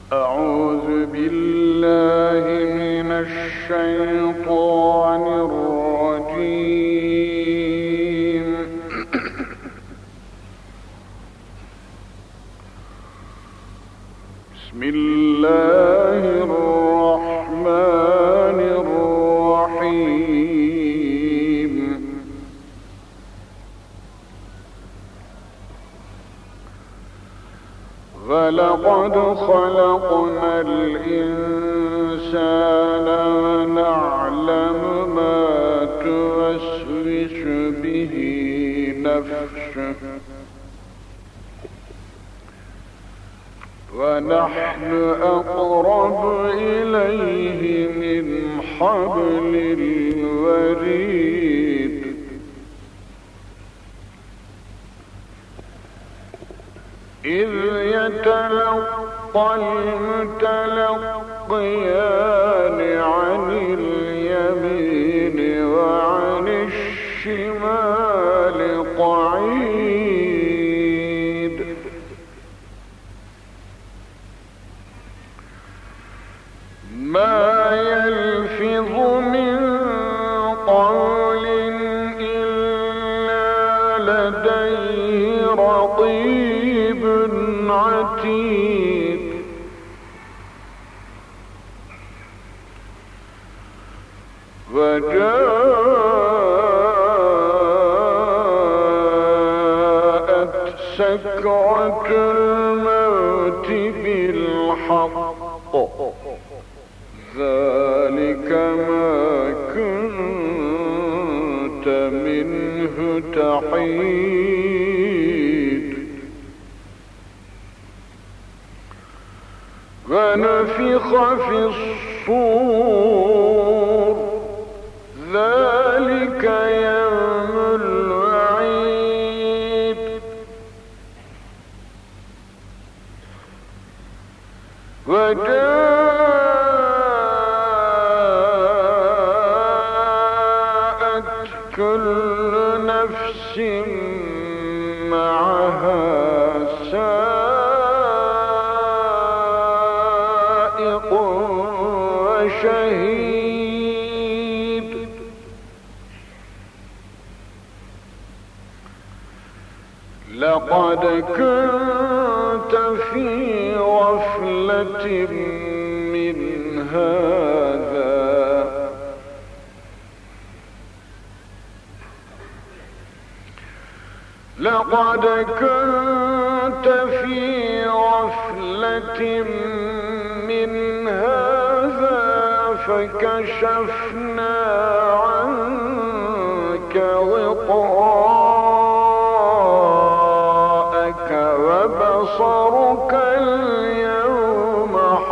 أعوذ بالله من الشيطان الرجيم. بسم الله الرحمن الرحيم. ولقد خلقنا الإنسان ونعلم ما توسوس به نفسه ونحن أقرب إليه من حبل الوريد. إذ يتلقى المتلقيان عن اليمين وعن الشمال قعيد. ما يلفظ من قول إلا لديه رقيب عتيد. وجاءت سكرة الموت بالحق ذلك ما كنت منه تحيد. ونفخ في الصور ذلك يوم الوعيد. وجاءت كل نفس معها سائق وشهيد. لقد كنت في غفلة من هذا لقد كنت في غفلة من هذا فكشفنا عنك غطاءك وبصرك اليوم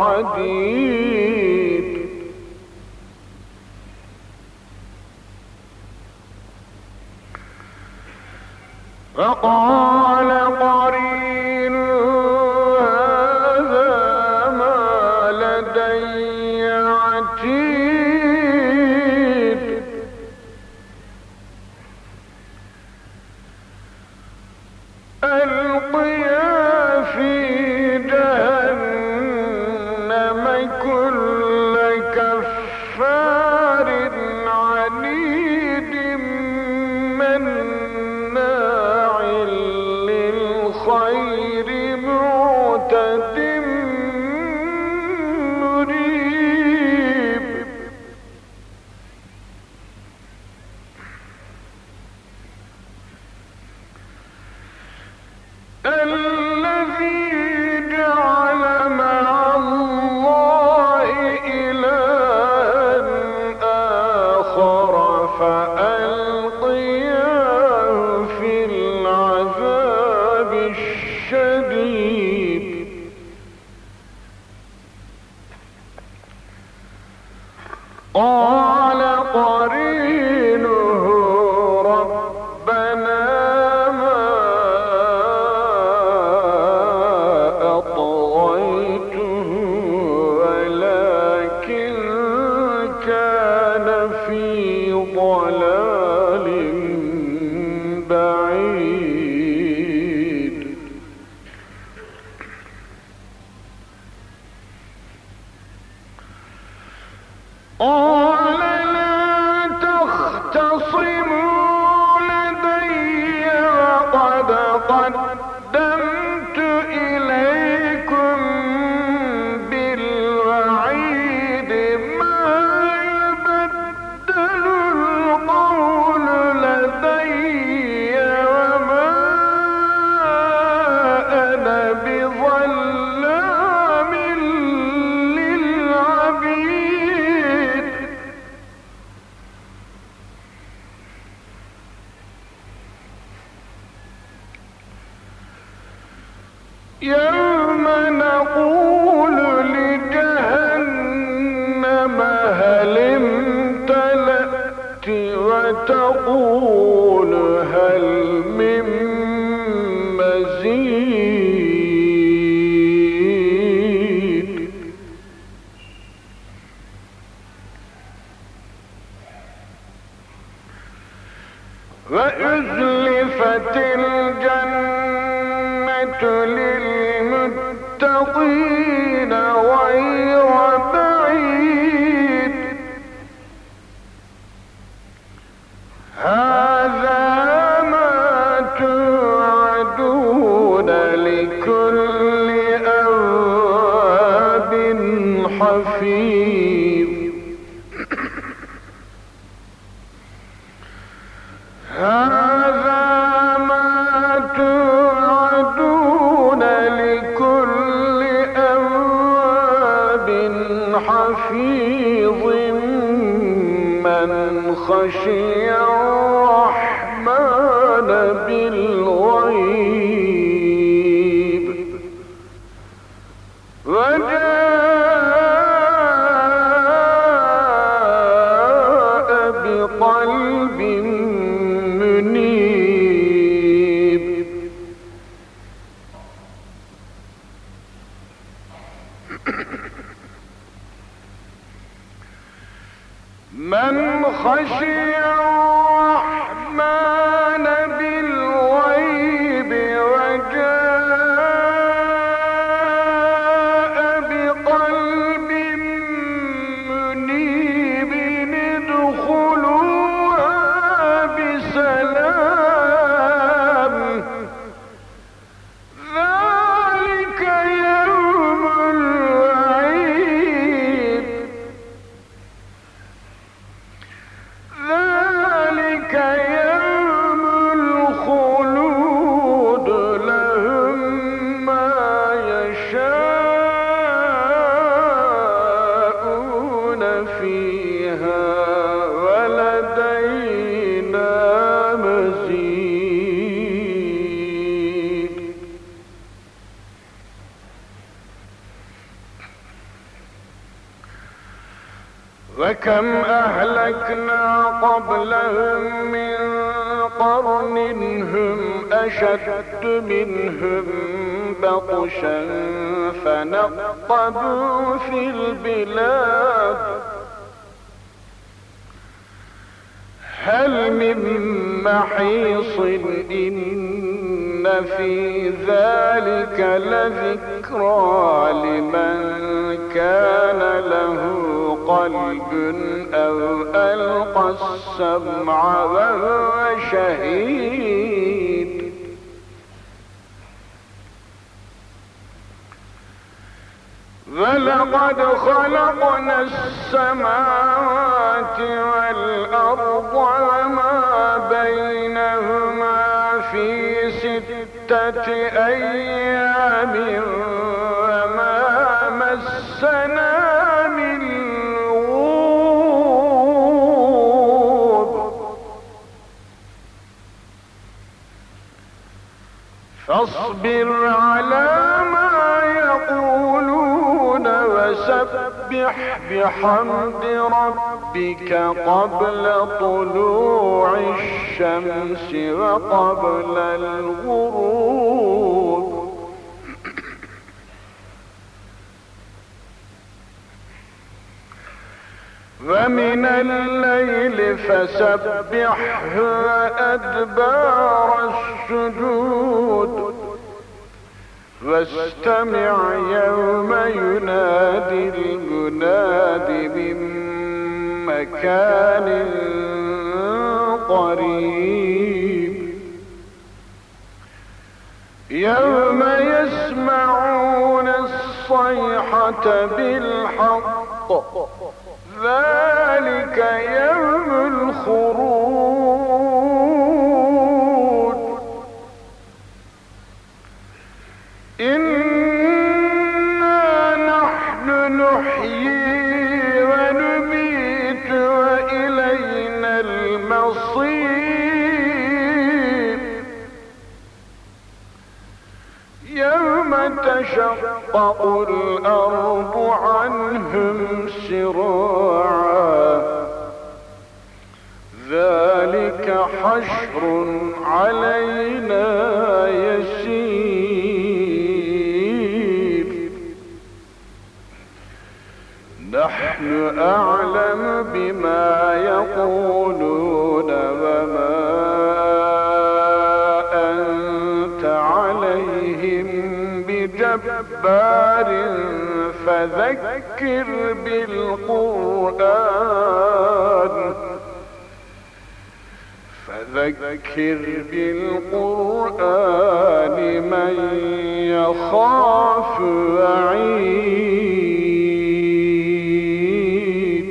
حديد. فقال قرينه هذا ما لدي عتيد. ألقيا في جهنم كل كفار عنيد مناع للخير معتد مريب. الذي جعل مع الله إلها آخر فألقياه في العذاب الشديد. قال قرينه ربنا ما أطغيته ولكن كان في ضلال بعيد. قال لا تختصموا لدي وقد قدمت إليكم بالوعيد ما يبدل القول لدي وما أنا بظلام للعبيد. يوم نقول لجهنم هل امتلأت وتقول هل من مزيد. وأزلفت الجنة للمتقين غير بعيد. هذا ما توعدون لكل أواب حفيظ. هذا ما توعدون لكل أواب حفيظ من خشي الرحمن بالغيب وجاء بقلب منيب. من خشي الرحمن بالغيب وجاء بقلب منيب ادخلوها بسلام. ذلك يوم الوعيد. ذلك يوم الخلود لهم ما يشاءون فيها ولدينا مزيد. وكم أهلكنا قبلهم من قرن هم أشد منهم بطشا فنقبوا في البلاد هل من محيص إن في ذلك لذكرى لمن كان له قلب أو ألقى السمع وهو شهيد. ولقد خلقنا السماوات والأرض وما بينهما في 6 أيام وما مسنا من لغوب. فاصبر على ما يقولون وسبح بحمد ربك قبل طلوع الشمس وقبل الغروب. ومن الليل فسبحه وأدبار السجود واستمع يوم ينادي المناد من مكان قريب يوم يسمعون الصيحة بالحق ذلك يوم الخروج إنا نحن نحيي ونميت وإلينا المصير يوم تشقق الأرض عنهم سراعا ذلك حشر علينا يسير نحن أعلم بما يقولون وما أنت عليهم بجبار فذكر بالقرآن من يخاف وعيد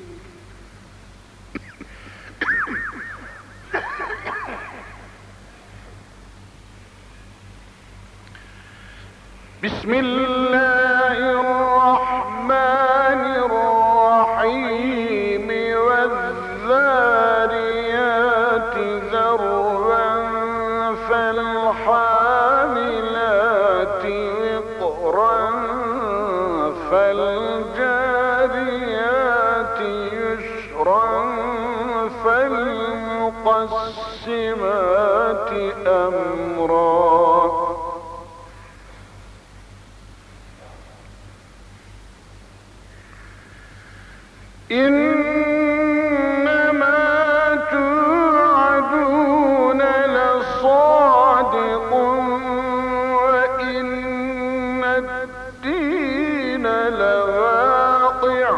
بسم الله الرحمن الرحيم والذاريات ذروا فالحاملات وقرا فالجاريات يسرا فالمقسمات أمرا إنما توعدون لصادق وإن الدين لواقع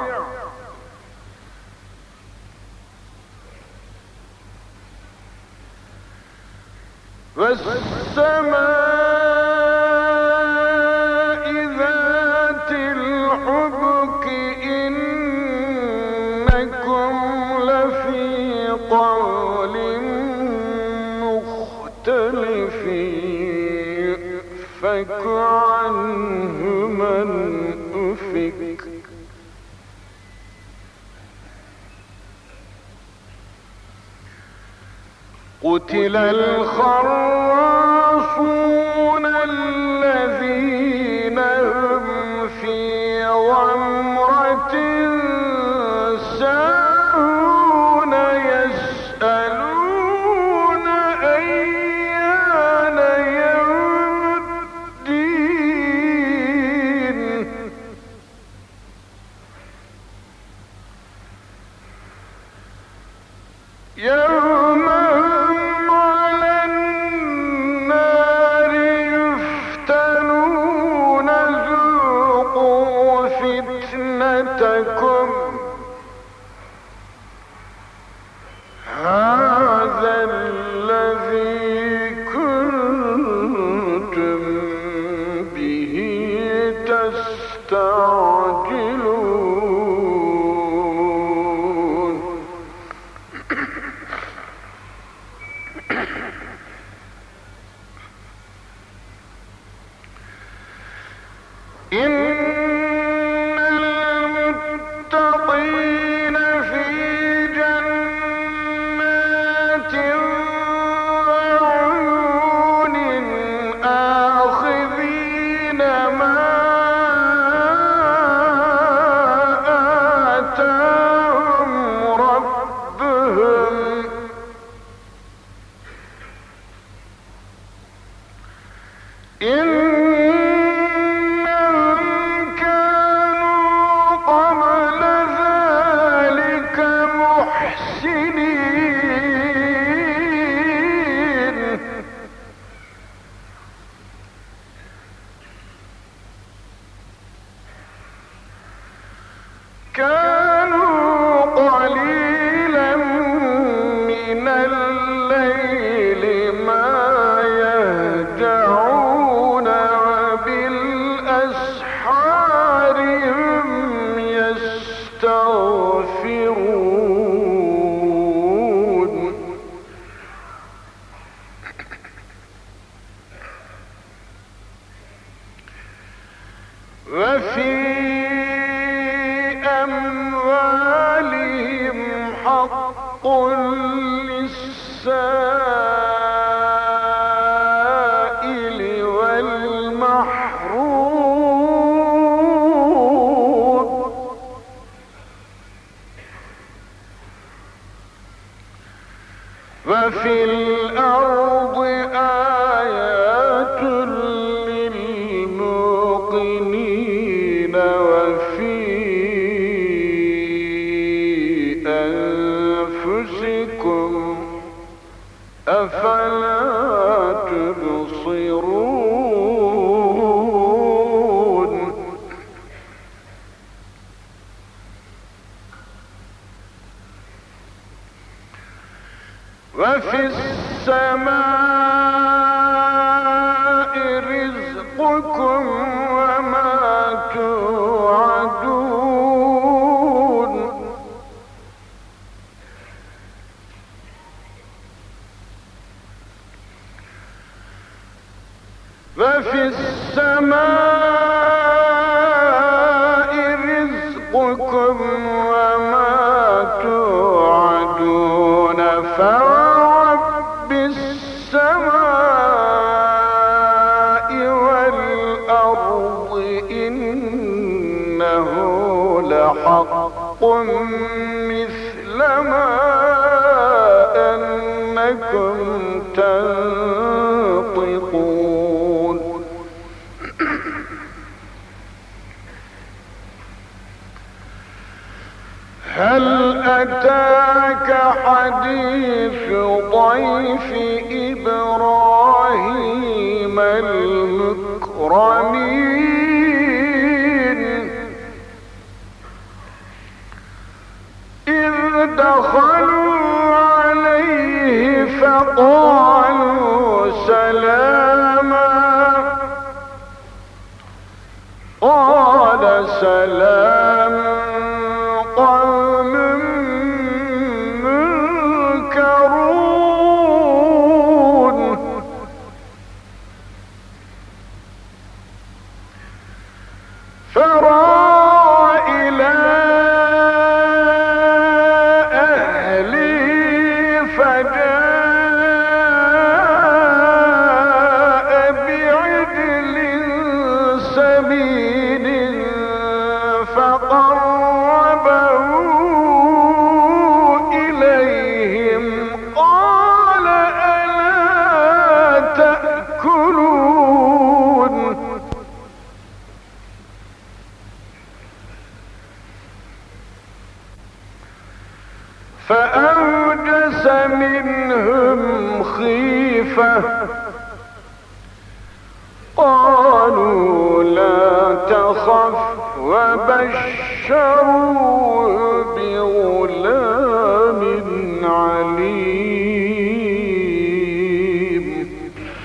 والسماء ذات الحبك إنكم لفي قول مختلف يؤفك عنه من أفك قتل الخراصون الذين هم في غمرة ساهون يسألون أيان يوم الدين يوم هذا الذي كنتم به تستعجلون إن المتقين في جنات وعيون آخذين ما آتاهم ربهم كانوا قليلا وفي السماء رزقكم وما توعدون وفي السماء رزقكم وما توعدون فورب السماء والأرض إنه لحق مثل ما أنكم تنطقون هل أتاك حديث ضيف إبراهيم المكرمين إذ دخلوا عليه فقالوا سلاما قال سلام قوم منكرون فراغ إلى أهله فجاء بعجل سمين فقربه إليهم قال ألا تأكلون فأوجس منهم خيفة قالوا لا تخف وبشروه بغلام عليم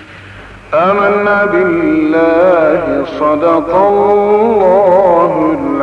آمنا بالله صدق الله